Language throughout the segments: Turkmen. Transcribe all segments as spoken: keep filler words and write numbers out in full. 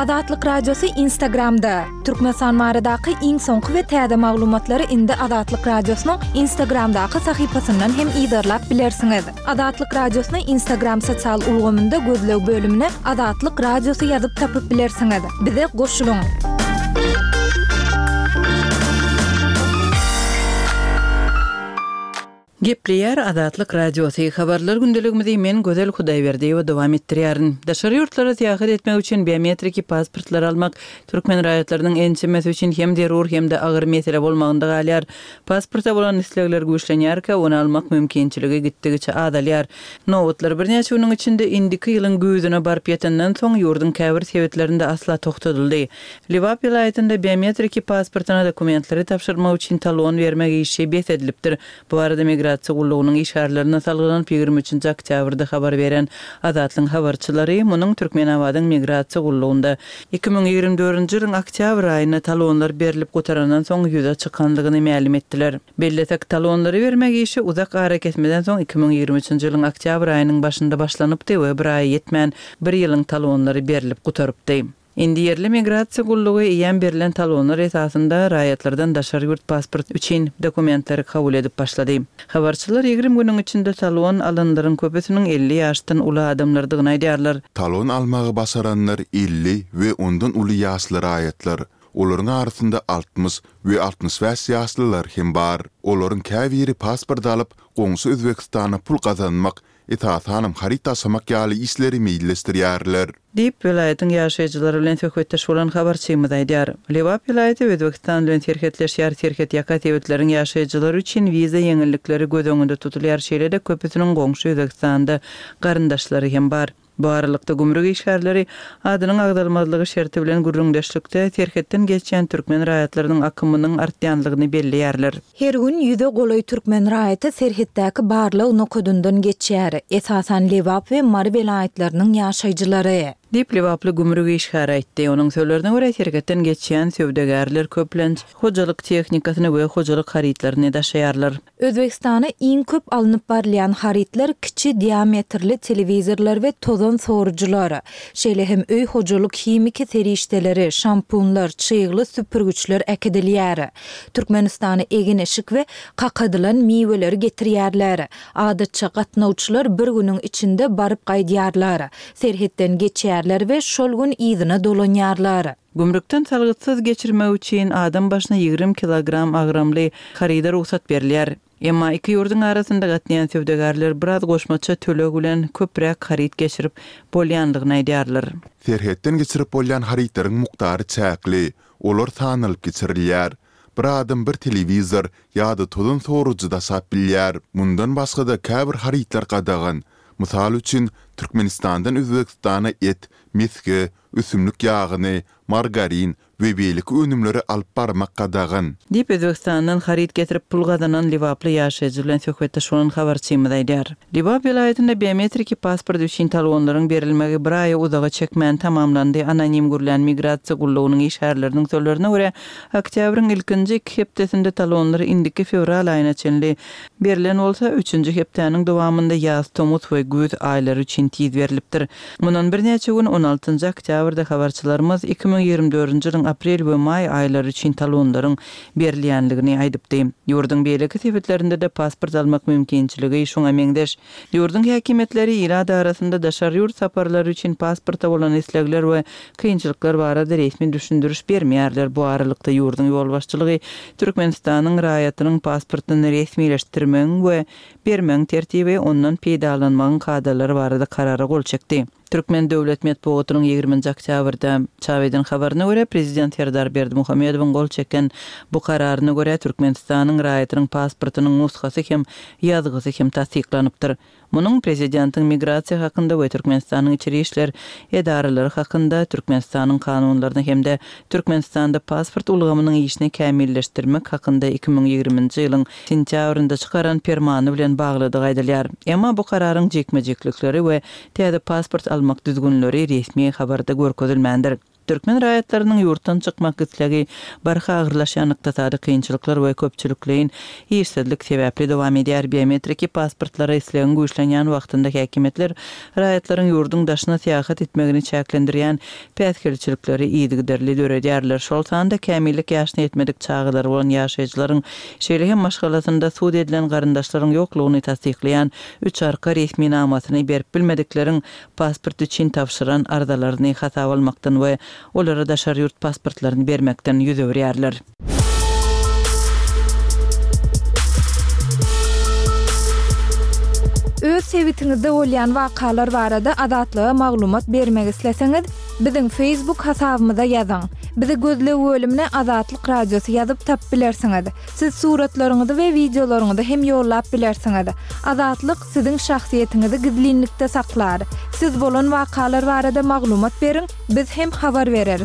Adatlyk radiosu Instagramda. Türkmenistan maradaky iň soňky we täze maglumatlary indi Adatlyk radiosynyň Instagramdaky sahypasyndan hem ýa-da bilersiňiz. Adatlyk radiosyny Instagram sosial ulgamynda gözleg bölümine Adatlyk radiosu ýazyp tapyp bilersiňiz. Bize goşulyň. Gepleyer Adatlyk radiosu habarlar gündeligimizde men Gözel Hudaýberdi we dowam etdirýärin. Daşary ýurtlara täýat etmek üçin biometrik pasportlar almak türkmen raýatlarynyň ençemesi üçin hem derur hem de agyr mesele bolmagynda galýar. Pasporta bolan islegler güýçlenýärkä, onu almak mümkinçiligi gitdigiçe adalýar. Nowatlar birnäçe güniň içinde indiki ýylyň güýdüne baryp ýetenden soň ýurdun käbir sebetlerinde asla toktatyldy. Liwap vilayetinde biometrik pasportyna dokumentlary tapşyrmak üçin talon bermek işi besedilipdir. Bu arada Migrasiýa Gullugynyň işarlaryna salgylan ýigirme üçinji oktýabrda habar beren Adatlyň habarçylary munyň Türkmenabadyň Migrasiýa Gullugynda iki ming ýigirme dördünji ýylyň oktýabr aýyna talonlar berilip gotarandan soň ýüze çykanlygyny ma'lum etdiler. Belletek talonlary bermek işi uzak harak etmeden soň iki ming ýigirme üçinji ýylyň oktýabr aýynyň başynda başlanypdy we bir aý ýetmän bir ýylyň talonlary berilip gotarypdy. Indi yerli migrasiýa gullugy ýan berilen talonlar esasında raýatlardan daşary ýurt pasport üçin dokumentleri kabul edip başlady. Habarçylar ýigirme güniň içinde talon alanlaryň köpüsiniň elli ýaşdan uly adamlardygyny aýdýarlar. Talon almagy basaranlar elli we ondan uly ýaşly raýatlar. Olaryň arasynda altmış we altmış beş ýaşlylar hem bar. Olaryň käbiri pasport alyp goňsy Özbekistana pul kazanmak etatanam harita samak ýaly işleri meýilleşdirýärler. Dip vilayetin ýaşaýjylary bilen söhbetdeş bolan habarçymyz aýdýar. Liwap vilayeti Özbekistan bilen serhetleşýär serhet ýaka tebetleriň ýaşaýjylary üçin wiza ýeňillikleri göz öňünde tutulýar şeýlede köpüsiniň goňşy Özbekistanda garyndaşlary hem bar. Bu aralykda gümrük işgärleri adynyň agdalmazlygy şerti bilen gürrüňdeşlikde terhetden geçýän türkmen raýatlarynyň akymynyň artýanlygyny belliýärler. Her gün ýüze golaý türkmen raýaty serhetdäki barly unukodundan geçýär. Esasan Liwap we Mary vilayetleriniň ýaşaýjylary. Dip Liwaply gümrük işgäri aýtdy. Onuň sözlerine görä terhetden geçýän söwdegärler köplenç hojalyk tehnikasyny we hojalyk haritlaryny daşaýarlar. Özbekistana iň köp alınıp barlayan haritler kiçi diametrli televizorlar we tozan sorucular. Şeýle hem öý hojalyk himiki serişdeleri, şampunlar, çyýgly süpürgüçler ekidilýär. Türkmenistana egin eşik we kakadylan miweleri getirýärler. Adatça gatnawçylar bir günüň içinde baryp gaýdýarlar. Serhetden geçýär ve şol gün ýyzyna dolanýarlar. Gümrükden salgytsız geçirmek üçin adam başyna ýigirme kilogram agramly harida ruhsat berilýär. Emma iki ýurdun arasynda gatnaýan söwdegärler biraz goşmaça tölek bilen köpräk harit geçirip bolýanlygyny aýdýarlar. Serhetden geçirip bolýan haritlaryň mukdary çäkli, olar tanylyp geçirilýär. Bir adam bir televizor ýa-da tozan sorucu da sap bilýär. Mundan başga da käbir haritlar gadagan. Mysal üçin Türkmenistandan Özbekistana et, miski, üsümlük ýagyny, margarin we beýlik önümleri alyp barmak gadagan. Dip Özbekistandan harit getirip pul gazanan Liwaply ýaşaýjy bilen söhbetdeş bolan habarçymyz aýdýar. Liwap vilayetinde biometrik pasport üçin talonlaryň berilmegi bir aý uzaga çekmän tamamlandy. Anonim gürlen Migrasiýa Gullugynyň işgärleriniň sözlerine görä, oktýabryň ilkinji iki hepdesinde talonlary indiki fevral aýyna çenli berilen bolsa, üçünji hepdäniň dowamynda ýaz, tomut we güz aýlary üçin tiz berilipdir. Mundan birnäçe gün on altynji oktýabrda habarçylarymyz iki ming ýigirme dördünji ýylyň aprel we may aýlary üçin talonlaryň berilýänligini aýdypdy. Ýurdun beýleki sebetlerinde de pasport almak mümkinçiligi şoňa meňdeş. Ýurdun häkimetleri ýylada arasynda daşary ýurt saparlary üçin pasporta bolan islegler we kynçylyklar barada resmi düşündürüş bermeýärler. Bu aralykda ýurdun ýol başçylygy Türkmenistanyň raýatynyň pasportyny resmileşdirmek we bermek tertibi ondan peýdalanmagyň kadalary barada karara gol çekdi. Türkmen Döwlet Medeniýetining ýigirminji oktýabrda çap eden habaryna görä prezident Serdar Berdimuhammedowyň gol çeken bu kararyna görä Türkmenistanyň raýatynyň pasportynyň nusxasy hem ýazgysy hem tasdiklanypdyr. Munyň prezidentiň migrasiýa hakynda we Türkmenistanyň içeri işler edaralary hakynda Türkmenistanyň kanunlaryna hem de Türkmenistanda pasport ulgamynyň işini kämilleşdirmek hakynda iki ming ýigirminji ýylyň sentýabrynda çykaran fermany bilen baglydygy aýdylýar. Emma bu kararyň jekmejeklikleri we täze pasport almak düzgünleri resmi habarda görkezilmändir. Türkmen raýatlarynyň ýurtdan çykmak güçlegi barha agyrlaşýanlykda tady kynçylyklar we köpçüliklerin ýeşsizlik sebäpli dowam edýär. Biometriki pasportlary isleýän güýçlenýän wagtynda häkimetler raýatlaryň ýurdun daşyna seýahat etmegini çäklendirýän päskelçilikleri ýygyderli döredýärler. Şol sanda kämillik ýaşyna ýetmedik çağlar bolan ýaşaýjylaryň şeýlehem maşgalatynda suud edilen garyndaşlaryň ýoklugyny tasdiklayan üç arka resmi namatyny berip bilmedikleriň pasport üçin tapşyran ardalaryny hata bolmakdan we olara daşar ýurt pasportlaryny bermekden ýüzürýärler. Öz sebitiňizde bolýan wakalar barada adatlyga maglumat bermek isleseňiz, biziň Facebook hasabymyza ýazyň. Bizi gözle bölümine Azatlyk radiosu ýazyp tap bilersiňiz. Siz suratlaryňyzy we videolaryňyzy hem ýollap bilersiňiz. Azatlyk siziň şahsiýetiniňizi gizlinlikde saklar. Siz bolan wakalar barada maglumat beriň, biz hem habar bereriz.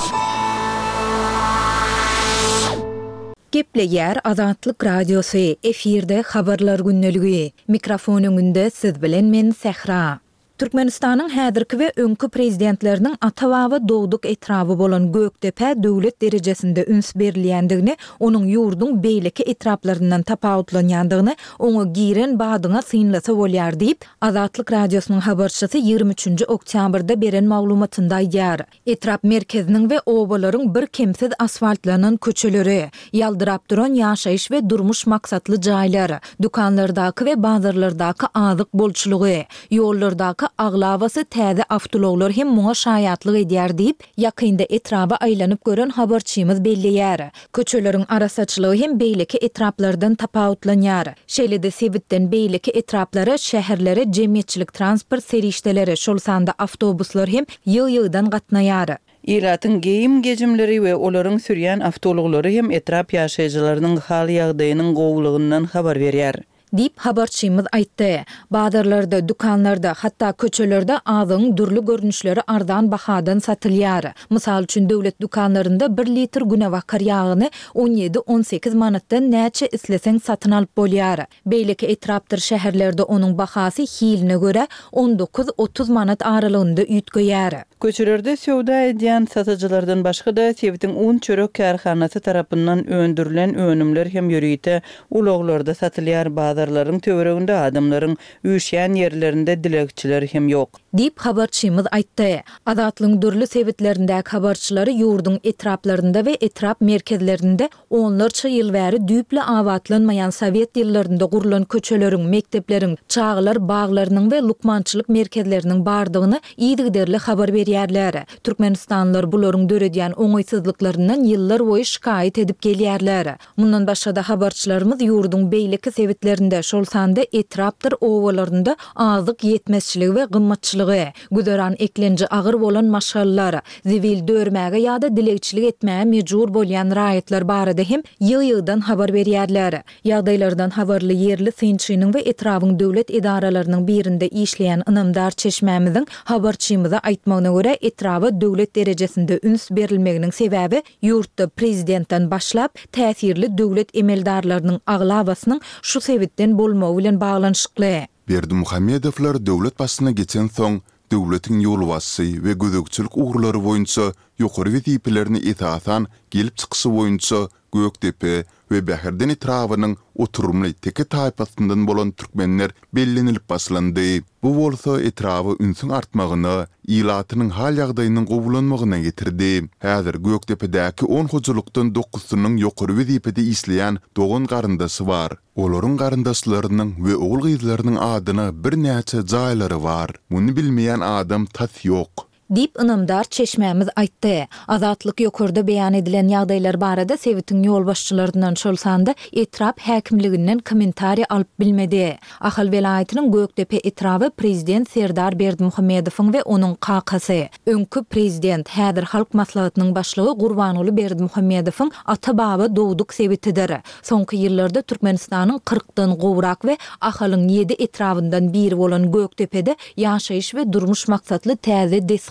Gepleýär Azatlyk radiosu, efirde habarlar günneligi. Mikrofon öňünde siz bilen men Sehra. Türkmenistanyň häzirki we öňkü prezidentleriniň ata-baba dowduk etraby bolan Gökdepe döwlet derejesinde üns berilýändigini, onuň ýurdun beýleki etraplaryndan tapawutlanýandygyny oňa giren badyňa synlasa bolýar diýip Azatlyk radiosynyň habarçysy ýygrimi üçünji oktýabrda beren maglumatynda aýdýar. Etrap merkeziniň we obalaryň bir kemsiz asfaltlanan köçeleri, ýaldyrap duran ýaşaýyş we durmuş maksatly jaýlary, dukanlardaky we bazarlardaky azyk bolçulugy, ýollardaky aglawasy täze awtologlar hem muňa şaýatlyk edýär diýip ýakynda etraba aýlanyp gören habarçymyz belleýär. Köçeleriň arasaçylygy hem beýleki etraplardan tapawutlanýar. Şeýle-de sebitden beýleki etraplary şäherlere jemgyýetçilik transport serişdeleri, şol sanda awtobuslar hem ýyg-ýygdan gatnaýar. Ýylatyň geyim gejimleri we olaryň sürýän awtologlary hem etrap ýaşaýjylarynyň hal ýagdaýynyň gowlugyndan habar berýär. Dip habarçymyz aýtdy. Bazarlarda, dukanlarda, hatda köçelerde azyň durly görnüşleri ardan bahadan satylýar. Mysal üçin döwlet dukanlarynda bir litr günewakar ýagyny on ýedi on sekiz manatdan näçe isleseň satyn alyp bolýar. Beýleki etrapdyr şäherlerde onuň bahasy hiline göre on dokuz otuz manat aralygynda üýtgeýär. Köçelerde söwda edýän satyjylardan başga da sebitiň un çörek kärhanasy tarapyndan öndürilen önümler hem ýörüýte ulaglarda satylýar. Bazarlaryň töwereginde adamlaryň üýşýän ýerlerinde dilekçiler hem ýok. Dip habarçymyz aýtdy. Azatlyň dürli sebitlerindäki habarçylary ýurdun etraplarynda we etrap merkezlerinde onlarça ýyl bäri düýple awatlanmaýan Sowet ýyllarynda gurulan köçeleriň, mektepleriň, çağlar baglarynyň we lukmançylyk merkezleriniň bardygyny ýygyderli habar berýärler. Türkmenistanlylar bularyň döredýän oňaýsyzlyklaryndan ýyllar boýy şikaýet edip gelýärler. Mundan başga da habarçylarymyz ýurdun beýleki sebitlerinde, şol sanda etrapdyr owalarynda azyk ýetmezçiligi we gymmatçylygy, güderan eklenji agyr bolan maşgallar, zivil dörmäge ýa-da dilekçilik etmäge mejbur bolýan raýatlar barada hem ýyg-ýygdan habar berýärler. Ýagdaýlardan habarly ýerli synçynyň we etrabyň döwlet edaralarynyň birinde işleýän ynamdar çeşmämiziň habarçymyza aýtmagyna görä etraba döwlet derejesinde üns berilmeginiň sebäbi ýurtda prezidentden başlap täsirli döwlet emeldarlarynyň aglawasynyň şu sebitden bolmagy bilen baglanyşykly. Berdimuhamedowlar döwlet başyna geçen soň döwletiň ýolbasy we gözegçilik ugrulary boýunça ýokary wezipelerini etasan gelip çykyşy boýunça Gökdepe we Bäherden etrabynyň oturumly teke taýpasyndan bolan türkmenler bellenilip başlandy. Bu bolsa etrabı ünsün artmagyny, ýylatynyň hal ýagdaýynyň gowulanmagyna getirdi. Häzir Gökdepedäki on hojulukdan dokusynyň ýokary wezipede isleýän dogan garyndaşy bar. Olaryň garyndaşlarynyň we ogul gyzlarynyň adyny bir näçe jaýlary bar. Muny bilmeýän adam tat ýok. Dip ynamdar çeşmämiz aýtdy. Azatlyk ýokarda beýan edilen ýagdaýlar barada sebitiň ýolbaşçylaryndan şol sanda etrap häkimliginden kommentariýa alyp bilmedi. Ahal welaýatynyň Gökdepe etrapy prezident Serdar Berdimuhamedowyň we onuň kakasy, öňkü prezident häzir halk maslahatynyň başlygy Gurbanyly Berdimuhamedowyň ata-baba dowduk sebitidir. Soňky ýyllarda Türkmenistanyň kırkdan gowrak we ahalyň ýedi etrabyndan biri bolan Gökdepede ýaşaýyş we durmuş maksatly täze desga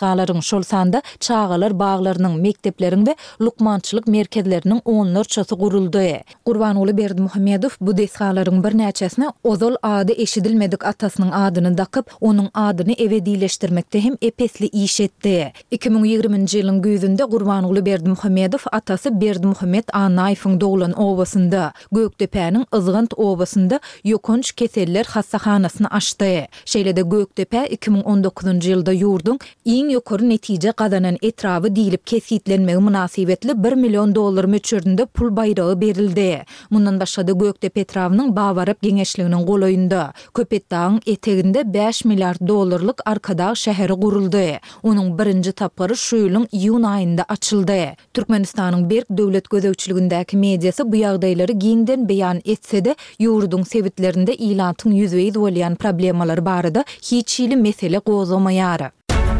dünýalaryň şol sanda çağalar baglarynyň, mektepleriň we lukmançylyk merkezleriniň onlarçasy guruldy. Gurbanuly Berdimuhammedow bu deshalaryň bir näçesine ozal ady eşidilmedik atasynyň adyny dakyp, onuň adyny ebedileşdirmekde hem epesli iş etdi. iki bin ýigriminji ýylyň güýzünde Gurbanuly Berdimuhammedow atasy Berdimuhammed Anaýewiň doglan obasynda, Gökdepäniň Izgant obasynda ýokunç keseller hassahanasyny açdy. Şeýlede Gökdepe iki bin on dokuzunji ýylda ýurduň iň ýokary netije gazanan etrafy diýilip kesitlenmegi münasibetli bir milyon dollar möçüründe pul bayragy berildi. Mundan başga da Gökdepe etrafynyň Bawaryp geňeşliginiň golaýynda Köpetdağyň eteginde beş milyar dollarlyk Arkadağ şäheri guruldy. Onuň birinji tapgary şu ýylyň iýun aýynda açyldy. Türkmenistanyň Berk döwlet gözegçiligindäki mediasy bu ýagdaýlary giňden beýan etse-de ýurduň sebitlerinde ilantyň ýüzüňiz bolýan problemalar barada hiç ýyly mesele gozamaýar.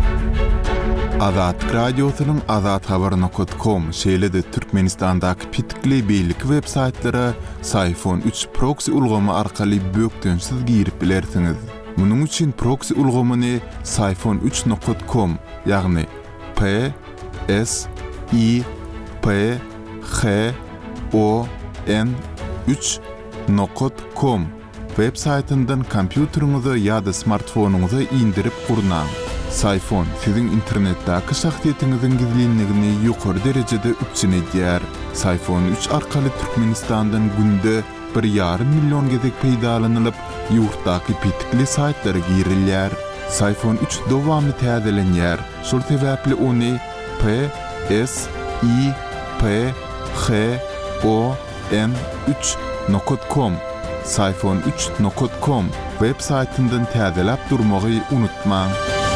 Azat radiosynyň azat habar nokta com şeýlede Türkmenistandaky pitikli beýlik web saytlara Sayfon üç proxy ulgamy arkaly bökdönsiz girip bilersiňiz. Munuň üçin proxy ulgamyny sayfon üç nokta com ýagny P S I P H O N üç nokta com web saytyndan kompýuteriňize ýa-da smartfonuňyza indirip gurnaň. Sayfon siziň internetdäki şahsiýetiňiziň gizlinligini ýokary derejede üçin edýär. Sayfon üç arkaly Türkmenistandan günde bir ýarym million gezek peýdalanylyp, ýurtdaky pitikli saytlara girilýär. Sayfon üç dowamly täzelenýär. Şol sebäpli ony P S I P H O N üç nokta com sayfon üç nokta com web saytyndan täzelep durmagy unutmaň.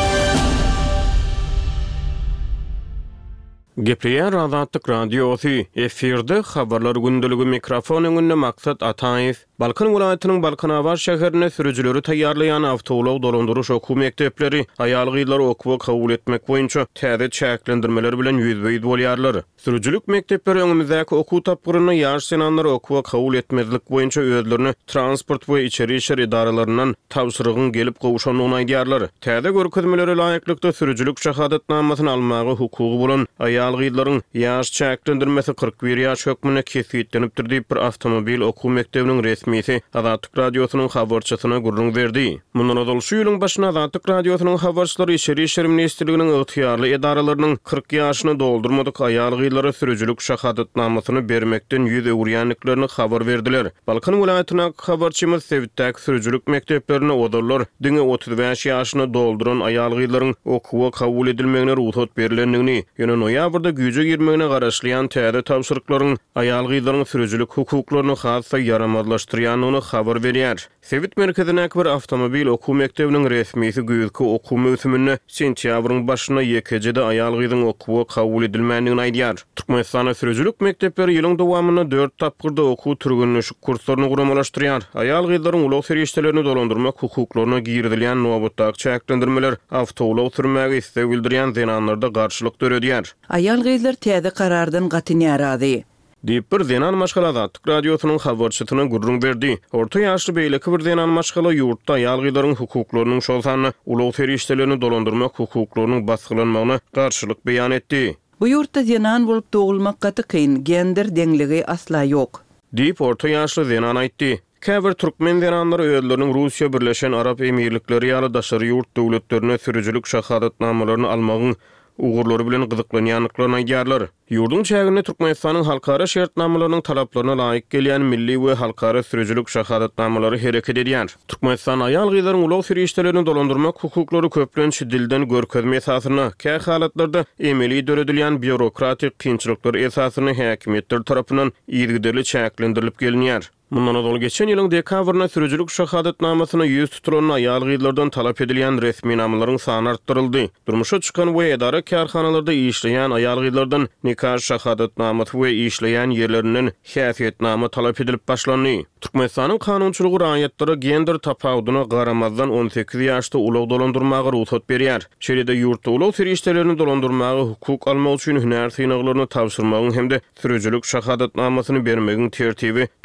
Gepleýär Azatlyk radiosy efirde habarlar gündüligi mikrofon öňünde maksat Ataýew. Balkan welaýatynyň Balkanawar şäherine sürüjileri taýýarlayan awtowlaw dolandyryş okuw mektepleri aýalgylar okuwy kabul etmek boýunça täze çäklendirmeler bilen ýüzbeýiz bolýarlar. Sürüjilik mektepleri öňümizdäki okuw tapgyryny ýaş senanlar okuwy kabul etmezlik boýunça özlerini transport we içeri işler idaralарынан tawsyrygyn gelip gowuşanyny aýdýarlar. Täze görkezmelere laýyklykda sürüjilik şahadatnamasyny almagy hukugy bolan aýalgylaryň ýaş çäklendirmesi kırk bir ýaş hökmüne kesitlenipdir diýip bir awtomobil okuw mektebiniň resmisi Azatlyk radiosynyň habarçysyna gurrun berdi. Mundan öňe şu ýylyň başyna Azatlyk radiosynyň habarçylary içeri işler ministrliginiň ygtyýarly edaralarynyň kırk ýaşyny doldurmadyk aýalgylara sürüjilik şahadatnamasyny bermekden ýüz öwrýänliklerini habar berdiler. Balkan welaýatyna habarçymyz Sewitdäki sürüjilik mekteplerine odurlar diňe otuz beş ýaşyny dolduran aýalgylaryň okuwy kabul edilmegine ruhsat berilendigini, ýöne noýabrda güýje girmegine garaşlayan täze tawsyrlyklaryň aýalgylaryň sürüjilik hukuklaryny hassa yaramazlaşdyrýanyny habar berýär. Sewit merkezindäki bir awtomobil okuw mektebiniň resmisi güýzki okuw mösümini sentýabryň başyna ýekejede aýalgylaryň okuwy kabul edilmändigini aýdýar. Türkmenistana sürüjilik mektepleri ýylyň dowamyna dört tapgyrda okuw türgünleşik kurslaryny guramalaşdyrýar. Aýalgylaryň ulak serişdelerini dolandyrmak hukuklaryna girilýän nobatdaky çäklendirmeler awtowlaw sürmäge istek bildirýän zenanlarda garşylyk döredýär. Aýalgylar täze karardan gatynýar diýip bir zenan maşgala Azatlyk radiosynyň habarçysyna gurrun berdi. Orta ýaşly beýleki bir zenan maşgala ýurtda aýalgylaryň hukuklarynyň şol sany ulak serişdelerini dolandyrmak hukuklarynyň basgylanmagyna garşylyk beýan etdi. Bu ýurtda zenan bolup dogulmak gaty kyn, gender deňligi asla ýok diýip orta ýaşly zenan aýtdy. Käbir türkmen zenanlary özleriniň Russiýa Birleşen Arap Emirlikleri ýaly daşary ýurt döwletlerine sürüjilik şahadatnamalaryny almagyň ugurlary bilen gyzyklanýanlyklaryny aýdýarlar. Ýurdun çägine Türkmenistanyň halkara şertnamalarynyň talaplaryna laýyk gelýän milli we halkara sürüjilik şahadatnamalary hereket edýär. Türkmenistan aýalgylaryň ulak serişdelerini dolandyrmak hukuklary köplençi dilden görkezme esasyna, kä halatlarda emeli döredilýän bürokratik kynçylyklar esasyny häkimetler tarapyndan ýergiderli çäklendirilip gelinýär. Mundan öňe geçen ýylyň dekabryna sürüjilik şahadatnamasyna ýüz tutulan aýalgylardan talap edilýän resmi namalaryň sany artdyryldy. Durmuşa çykan we edara karhanalarda işleýän aýalgylardan nikah şahadatnamasy we işleýän ýerlerinden häsiýetnama talap edilip başlandy. Türkmenistanyň kanunçylygy raýatlara gender tapawudyna garamazdan on sekiz ýaşda ulak dolandyrmagy ruhsat berýär. Şeýlede ýurtda ulak serişdelerini dolandyrmagy hukuk almak üçin hünär synaklaryny tawşyrmagyň hemde sürüjilik şahadatnamasyny bermegiň tertibi türkmen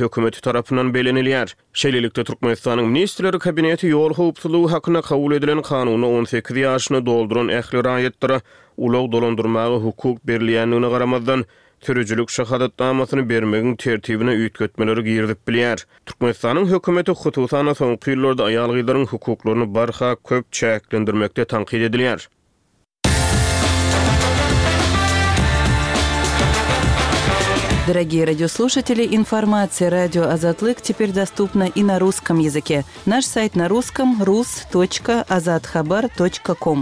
hökümeti tarapyndan belenilýär. Şeýlelikde Türkmenistanyň Ministrleri Kabineti ýol howpsuzlygy hakyna kabul edilen kanuny on sekiz ýaşyny dolduran ähli raýatlara ulug dolandyrmagy hukuk berilýändigine garamazdan sürücülük şahadatnamasyny bermegiň tertibine üýtgetmeleri girdip bilýär. Türkmenistanyň hökümeti hususan soňky ýyllarda aýal gyzlaryň hukuklaryny barha köp çäklendirmekde tanqid edilýär. Дорогие радиослушатели, информация «Радио Азатлык» теперь доступна и на русском языке. Наш сайт на русском – рус точка азатхабар точка ком.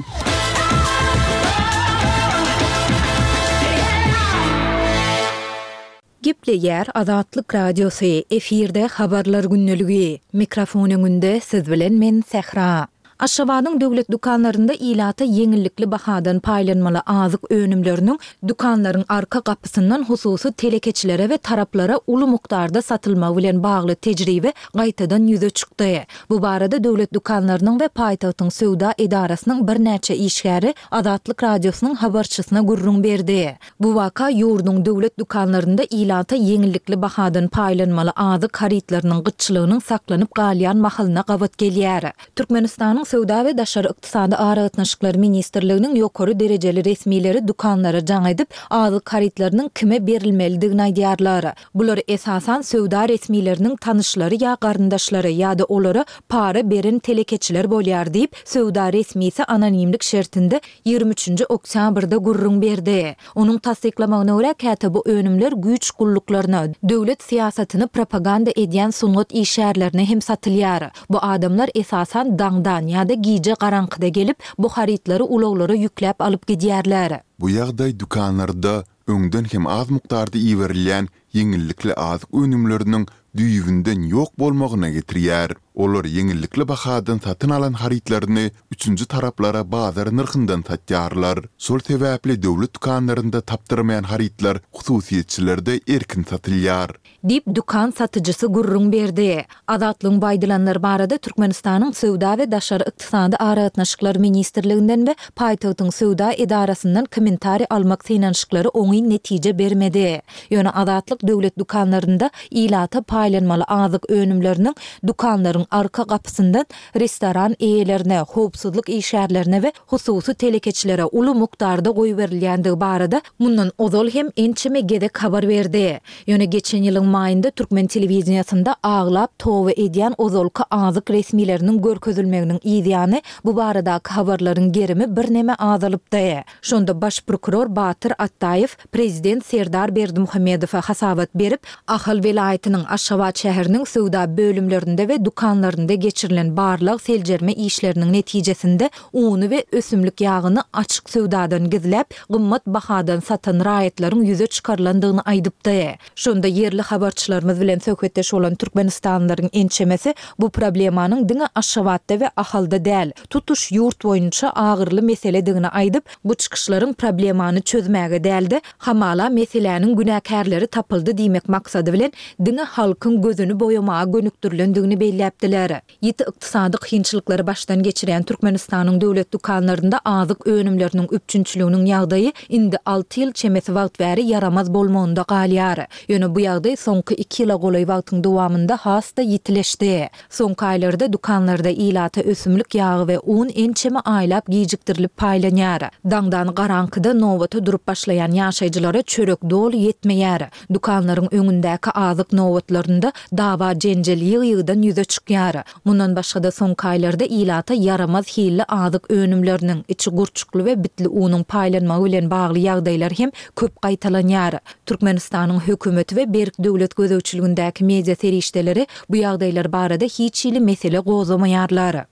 Gepleýär Azatlyk Radiosu efirde habarlar günneligi. Mikrofonuňynda siz bilen men Sehra. Aşgabatyň döwlet dukanlarynda ilata yeňillikli bahadan paýlanmaly azyk önümleriniň dukanlaryň arka gapysyndan hususy telekeçilere we taraplara uly mukdarda satylmagy bilen bagly tejribe gaýtadan ýüze çykdy. Bu barada döwlet dukanlarynyň we paýtagtyň söwda edarasynyň bir näçe işgäri Azatlyk Radiosynyň habarçysyna gurrun berdi. Bu waka ýurduň döwlet dukanlarynda ilata yeňillikli bahadan paýlanmaly azyk haritlarynyň gyçylygynyň saklanyp galýan mahalyna gabat gelýär. Türkmenistanyň Söwda we daşary ykdysady aragatnaşyklary ministrliginiň ýokary derejeli resmileri dukanlara jaň edip azyk haritlarynyň kime berilmelidigini aýdýarlar. Bular esasan söwda resmileriniň tanyşlary ýa garyndaşlary ýa-da olary para beren telekeçiler bolýar diýip söwda resmisi anonimlik şertinde ýygrimi üçinji oktýabrda gurrun berdi. Onuň tasdiklamagyna görä käte bu önümler güýç gulluklarına, döwlet siýasatyny propaganda edýän sungat işärlerini hem satylýar. Bu adamlar esasan daňdan ýa-da giýje garankyda gelip bu haritlary ulaglara ýükläp alyp gidýärler. Bu ýagdaý dukanlarda öňden hem az mukdarda iwerilýän yeňillikli azyk önümleriniň düýünden ýok bolmagyna getirýär. Olar yeňillikli bahadan satyn alan haritlaryny üçünji taraplara bazar nyrkyndan satýarlar. Şol sebäpli döwlet dukanlarynda tapdyrmayan haritlar hususiýetçilerde erkin satylýar. Dip dukan satyjysy gurrun berdi. Azatlyň baýdylanlar barada Türkmenistanyň söwda we daşary ykdysady aragatnaşyklary ministrliginden we paýtagtyň söwda edarasyndan kommentari almak synanşyklary oňy netije bermedi. Ýöne Azatlyk döwlet dukanlarynda ilata paýlanmaly azyk önümleriniň dukanlaryň arka gapysyndan restoran eýelerine, howpsuzlyk işärlerine we hususy telekeçilere uly mukdarda goýup berilýändigi barada mundan ozal hem ençeme gedek habar berdi. Ýöne geçen ýylyň maýynda Türkmen telewizionyasynda aglap towa edýän ozalky azyk resmileriniň görkezilmeginiň ýygyny bu baradaky habarlaryň gerimi bir neme azalypdy. Şonda baş prokuror Batyr Attaýew prezident Serdar Berdimuhammedowa hasabat berip, Ahal welaýatynyň Aşgabat şäheriniň söwda bölümlerinde we dukanlarynda geçirilen barlyk seljerme işleriniň netijesinde uny we ösümlik ýagyny açyk söwdadan gizläp, gymmat bahadan satan raýatlaryň ýüze çykarlandygyny aýdypdy. Şonda yerli habarçylarymyz bilen söhbetdeş bolan türkmenistanlylaryň ençemesi bu problemanyň diňe Aşgabatda we Ahalda däl, tutuş ýurt boýunça agyrly mesele digini aýdyp, bu çykyşlaryň problemany çözmäge däldi, hamala meseleniň günäkärleri tapyldy diýmek maksady bilen diňe halkyň gözüni boýamaga gönükdirilendigini belläpdiler. Ýeti ykdysady kynçylyklary başdan geçiren Türkmenistanyň döwlet dukanlarynda azyk önümleriniň üpçünçiliginiň ýagdaýy indi alty ýyl çemesi wagt bäri yaramaz bolmagynda galýar. Ýöne bu ýagdaý soňky iki ýyla golaý wagtyň dowamynda hasta ýitileşdi. Soňky aýlarda dukanlarda ilata ösümlik ýagy we un ençeme aýlap giýjikdirilip paýlanýar. Daňdan garankyda nowbata durup başlayan ýaşaýjylara çörek dol ýetmeýär. Dukanlaryň öňündäki azyk nowbatlarynda dawa jenjel ýygy-ýygydan ýüze çykýar. Mundan başga da soňky aýlarda ilata yaramaz hilli azyk önümleriniň içi gurçukly we bitli unyň paýlanmagy bilen bagly ýagdaýlar hem köp gaýtalanýar. Türkmenistanyň hökümeti we berk döwlet gözegçiligindäki media serişdeleri bu ýagdaýlar barada hiç ýyly mesele gozamaýarlar.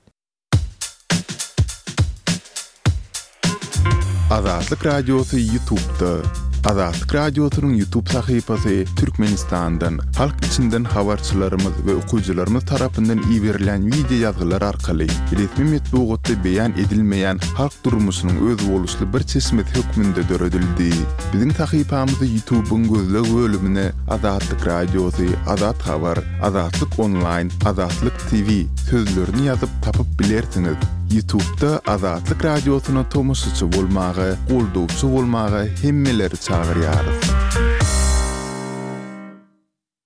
Azatlyk Radiosu YouTube'da. Azatlyk Radiosynyň YouTube sahypasy Türkmenistandan, halk içinden habarçylarymyz we okuwçylarymyz tarapyndan iýerilen video ýazgylar arkaly resmi metbuatda beýan edilmeýän halk durmuşynyň öz boluşly bir çeşmet hökmünde döredildi. Biziň sahypamyzy YouTube'un gözleg bölümine Azatlyk Radiosu, Azat Habar, Azatlyk Online, Azatlyk T V sözlerini ýazyp tapyp bilersiňiz. YouTube'da Azatlyk Radiosyna tomoşaçy bolmagy, goldowçy bolmagy hemmeleri çagyrýarys.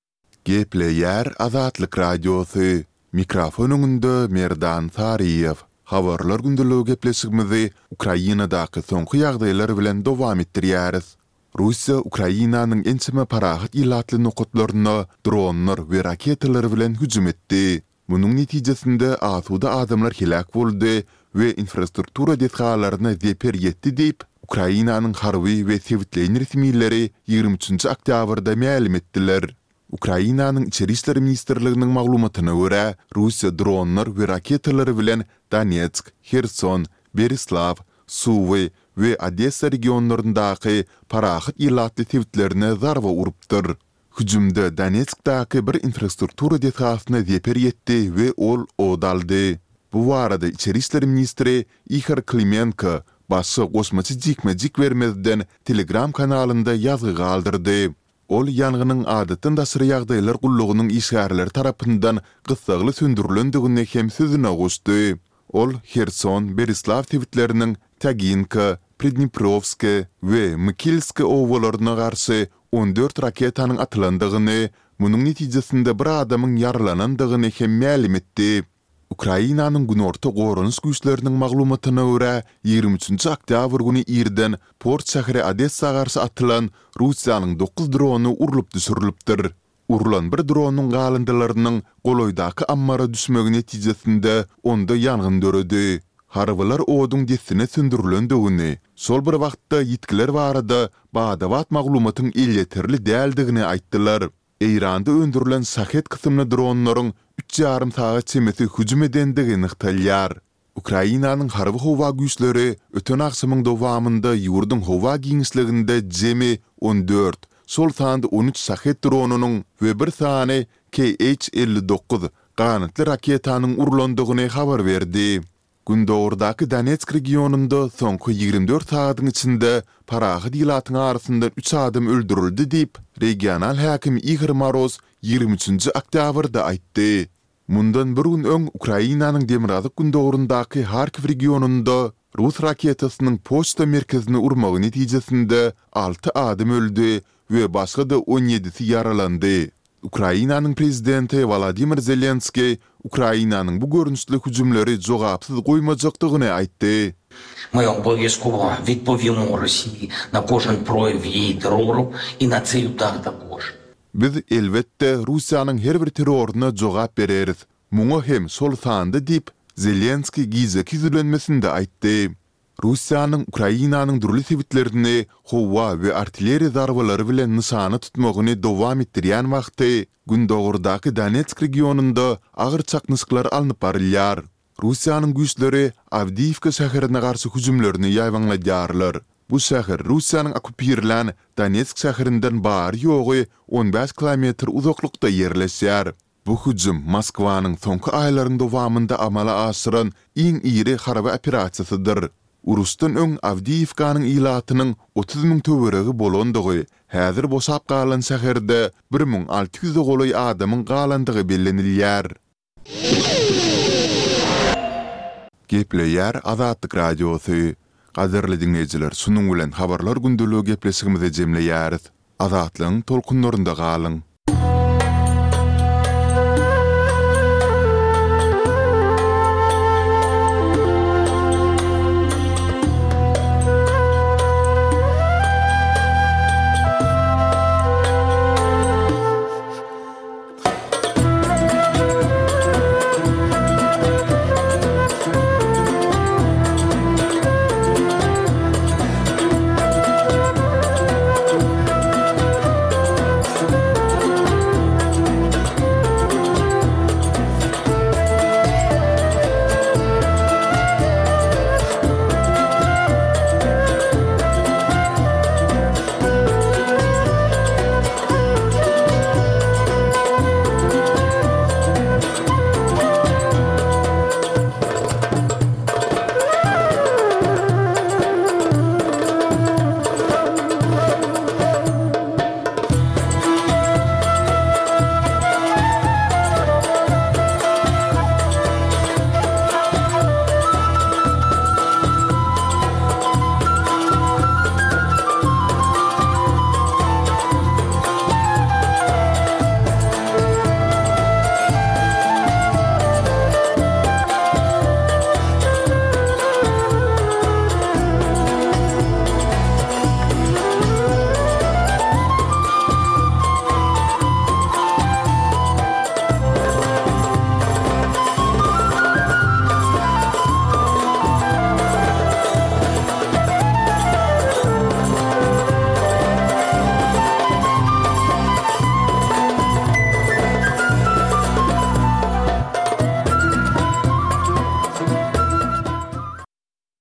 Gepleýär Azatlyk Radiosu. Mikrofon öňünde Merdan Sariýew. Habarlar gündüligi gepleşigimizi Ukrainadaky soňky ýagdaýlar bilen dowam etdirýäris. Russiýa Ukrainanyň ençime parahat ilatly nokatlaryna dronlar we raketalar bilen hüjüm etdi. Munyň netijesinde asuda adamlar helak boldy we infrastruktura detgallaryna zeper ýetdi diýip Ukrainanyň harby we sewitleýän resmiýetleri ýygrimi üçinji oktýabrda ma'lum etdiler. Ukrainanyň içeri işler ministrliginiň maglumatyna görä, Russiýa dronlar we raketalary bilen Donetsk, Kherson, Berislav, Suwy we Odessa regionlaryndaky parahat ilatly sewitlerine zarba urupdyr. Hüjümde Donetskdaky bir infrastruktura detgasyna zeper ýetdi we ol odaldy. Bu barada içeri işler ministri Ihor Klimenko başy gosmaçy jikmejik bermezden Telegram kanalynda ýazgy galdyrdy. Ol ýanganyň adatyn daşary ýagdaýlar gullugynyň işgärleri tarapyndan gysagly söndürilendigine hem sözüne goşdy. Ol Kherson, Berislav sewitleriniň Taginka, Pridniprovska we Mykilska owalaryna garşy on dört raketanyň atylandygyny, munyň netijesinde bir adamyň yaralanandygyny hem ma'lum etdi. Ukrainanyň günorta gorunç güýçleriniň maglumatyna görä, ýygrimi üçinji oktýabr güni ýerden port şäheri Odessa garşy atylan Russiýanyň dokuz dronu urulyp düşürilipdir. Urulan bir dronun galyndylarynyň goloýdaky ammara düşmegi netijesinde onda ýangyn döredi. Harbylar oduň desine söndürilendigini, sol bir wagtda ýetkiler barada badawat maglumatyň ýeterli däldigini aýtdylar. Eýranda öndürilen sahet kysymly dronlaryň üç ýarym saat çemesi hüjüm edendigini yktalýar. Ukrainanyň harby howa güýçleri öten akşamyň dowamında ýurduň howa giňişliginde jemi on dört, sol sanda on üç sahet dronunyň we bir sany K H elli dokuz ganatly raketanyň urulandygyny habar berdi. Gündogurdaky Donetsk regionunda soňky ýygrimi dört saatyň içinde parahat ilatyň arasyndan üç adam öldürildi diýip regional häkim Igor Moroz ýygrimi üçinji oktýabrda aýtdy. Mundan bir gün öň Ukrainanyň Demirazok gündogurundaky Harkiv regionunda Rus raketasynyň poçta merkezine urmagy netijesinde alty adam öldü we başga da on ýedisi yaralandy. Ukrainanyň prezidenti Volodymyr Zelenski Ukrainanyň bu görünçli hüjümleri jogapsyz goýmajakdygyny aýtdy. Ми обов'язково відповімо Росії на кожен прояв її терору і на цей удар також. Biz elbette Russiýanyň her bir teroruna jogap bereriz. Muňa hem sol sandy diýip Zelenski gizek izlenmesinde aýtdy. Russiýanyň Ukrainanyň durly sewitlerini howa we artilleriýa zarbalary bilen nysany tutmagyny dowam etdirýän wagty gündogurdaky Donetsk regionunda agyr çaknysyklar alınıp barylýar. Russiýanyň güýçleri Avdiivka şäherine garşy hüjümlerini ýaýwanladýarlar. Bu şäher Russiýanyň okupirlen Donetsk şäherinden bar ýogy on beş kilometr uzaklykda ýerleşýär. Bu hüjüm Moskwanyň soňky aýlaryň dowamında amala aşyran iň iri harby operasiýasydyr. Urusdan öň Avdiivkanyň ilatynyň otuz ming töweregi bolandygy, häzir boşap galan şäherde bir ming alty ýüz goloý adamyň galandygy bellenilýär. Gepleýär Azatlyk Radiosu. Gaderli dinleýijiler, şunuň bilen habarlar gündüligi gepleşigimizi jemleýäris. Azatlyň tolkunlarynda galyň.